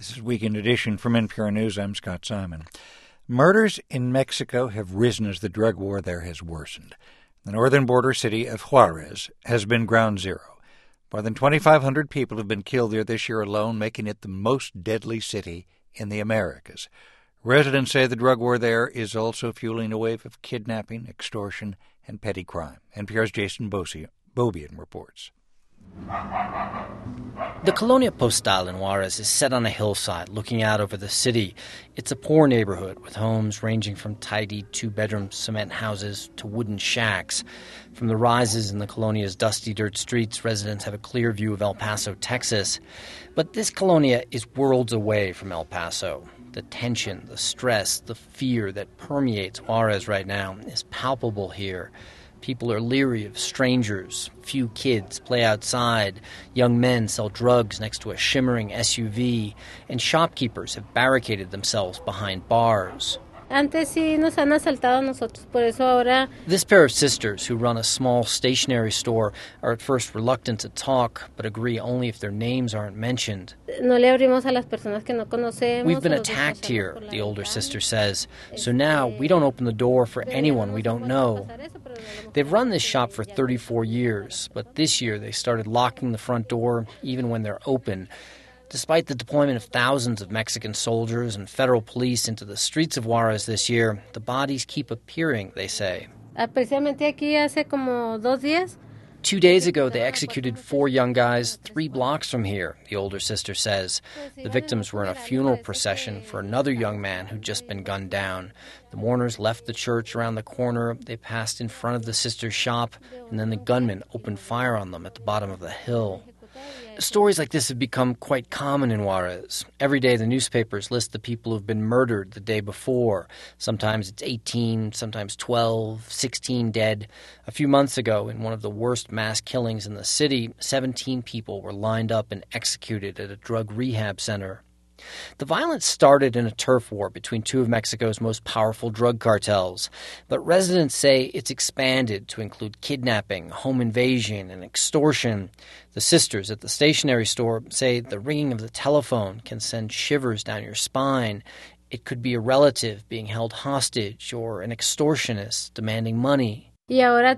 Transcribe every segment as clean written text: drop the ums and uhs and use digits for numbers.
This is Weekend Edition from NPR News. I'm Scott Simon. Murders in Mexico have risen as the drug war there has worsened. The northern border city of Juarez has been ground zero. More than 2,500 people have been killed there this year alone, making it the most deadly city in the Americas. Residents say the drug war there is also fueling a wave of kidnapping, extortion, and petty crime. NPR's Jason Beaubien reports. The Colonia Postal in Juarez is set on a hillside looking out over the city. It's a poor neighborhood with homes ranging from tidy two-bedroom cement houses to wooden shacks. From the rises in the Colonia's dusty dirt streets, residents have a clear view of El Paso, Texas. But this Colonia is worlds away from El Paso. The tension, the stress, the fear that permeates Juarez right now is palpable here. People are leery of strangers. Few kids play outside. Young men sell drugs next to a shimmering SUV. And shopkeepers have barricaded themselves behind bars. Antes sí nos han asaltado a nosotros, por eso ahora... This pair of sisters who run a small stationery store are at first reluctant to talk, but agree only if their names aren't mentioned. No le abrimos a las personas que no conocemos. We've been attacked here, the older sister says, so now we don't open the door for anyone we don't know. They've run this shop for 34 years, but this year they started locking the front door even when they're open. Despite the deployment of thousands of Mexican soldiers and federal police into the streets of Juarez this year, the bodies keep appearing, they say. Precisamente aquí hace como 2 días. 2 days ago, they executed 4 young guys 3 blocks from here, the older sister says. The victims were in a funeral procession for another young man who'd just been gunned down. The mourners left the church around the corner. They passed in front of the sister's shop, and then the gunmen opened fire on them at the bottom of the hill. Stories like this have become quite common in Juarez. Every day the newspapers list the people who've been murdered the day before. Sometimes it's 18, sometimes 12, 16 dead. A few months ago, in one of the worst mass killings in the city, 17 people were lined up and executed at a drug rehab center. The violence started in a turf war between 2 of Mexico's most powerful drug cartels, but residents say it's expanded to include kidnapping, home invasion, and extortion. The sisters at the stationery store say the ringing of the telephone can send shivers down your spine. It could be a relative being held hostage or an extortionist demanding money. Now we have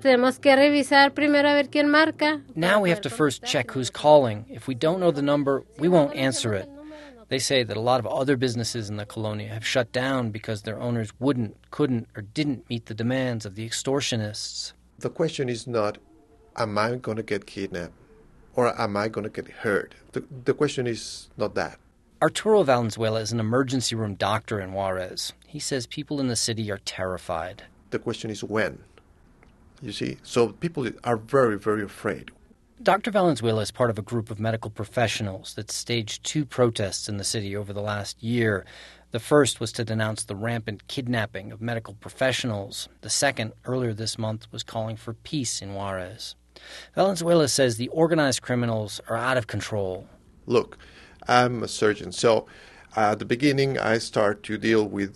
to first check who's calling. If we don't know the number, we won't answer it. They say that a lot of other businesses in the Colonia have shut down because their owners wouldn't, couldn't, or didn't meet the demands of the extortionists. The question is not, am I going to get kidnapped or am I going to get hurt? The question is not that. Arturo Valenzuela is an emergency room doctor in Juarez. He says people in the city are terrified. The question is when. You see, so people are very, very afraid. Dr. Valenzuela is part of a group of medical professionals that staged 2 protests in the city over the last year. The first was to denounce the rampant kidnapping of medical professionals. The second, earlier this month, was calling for peace in Juarez. Valenzuela says the organized criminals are out of control. Look, I'm a surgeon, so at the beginning I start to deal with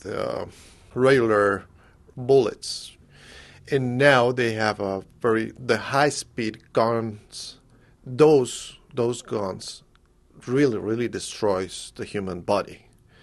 regular bullets. And now they have the high-speed guns. Those guns really, really destroys the human body.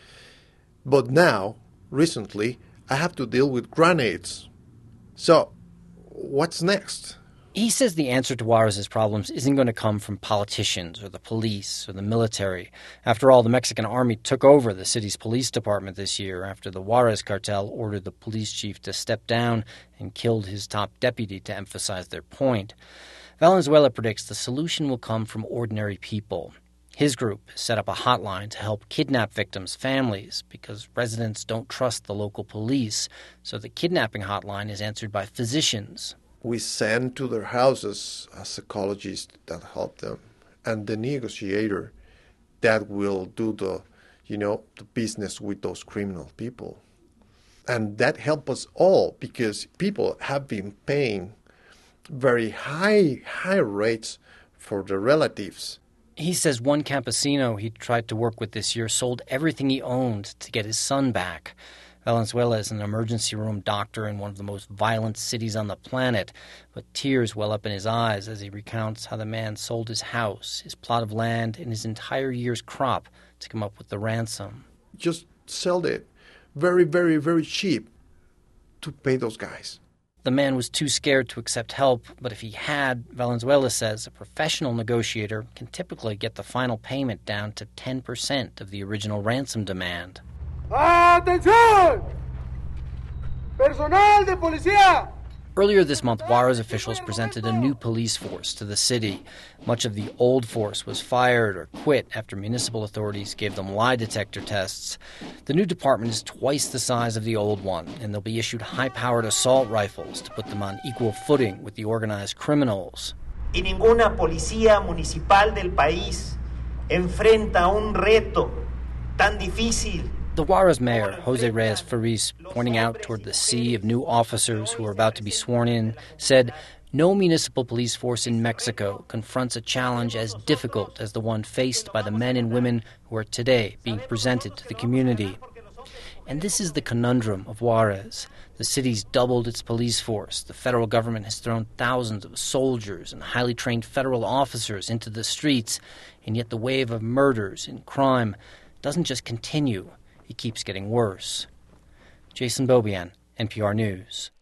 But now, recently, I have to deal with grenades. So, what's next? He says the answer to Juarez's problems isn't going to come from politicians or the police or the military. After all, the Mexican army took over the city's police department this year after the Juarez cartel ordered the police chief to step down and killed his top deputy to emphasize their point. Valenzuela predicts the solution will come from ordinary people. His group has set up a hotline to help kidnap victims' families because residents don't trust the local police, so the kidnapping hotline is answered by physicians. We send to their houses a psychologist that help them and the negotiator that will do the business with those criminal people. And that helps us all because people have been paying very high rates for their relatives. He says one campesino he tried to work with this year sold everything he owned to get his son back. Valenzuela is an emergency room doctor in one of the most violent cities on the planet, but tears well up in his eyes as he recounts how the man sold his house, his plot of land, and his entire year's crop to come up with the ransom. Just sell it very, very, very cheap to pay those guys. The man was too scared to accept help, but if he had, Valenzuela says a professional negotiator can typically get the final payment down to 10% of the original ransom demand. ¡Atención! ¡Personal de policía! Earlier this month, Juarez officials presented a new police force to the city. Much of the old force was fired or quit after municipal authorities gave them lie detector tests. The new department is twice the size of the old one, and they'll be issued high-powered assault rifles to put them on equal footing with the organized criminals. Y ninguna policía municipal del país enfrenta un reto tan difícil. The Juarez mayor, Jose Reyes Fariz, pointing out toward the sea of new officers who are about to be sworn in, said, "No municipal police force in Mexico confronts a challenge as difficult as the one faced by the men and women who are today being presented to the community." And this is the conundrum of Juarez. The city's doubled its police force. The federal government has thrown thousands of soldiers and highly trained federal officers into the streets, and yet the wave of murders and crime doesn't just continue. It keeps getting worse. Jason Beaubien, NPR News.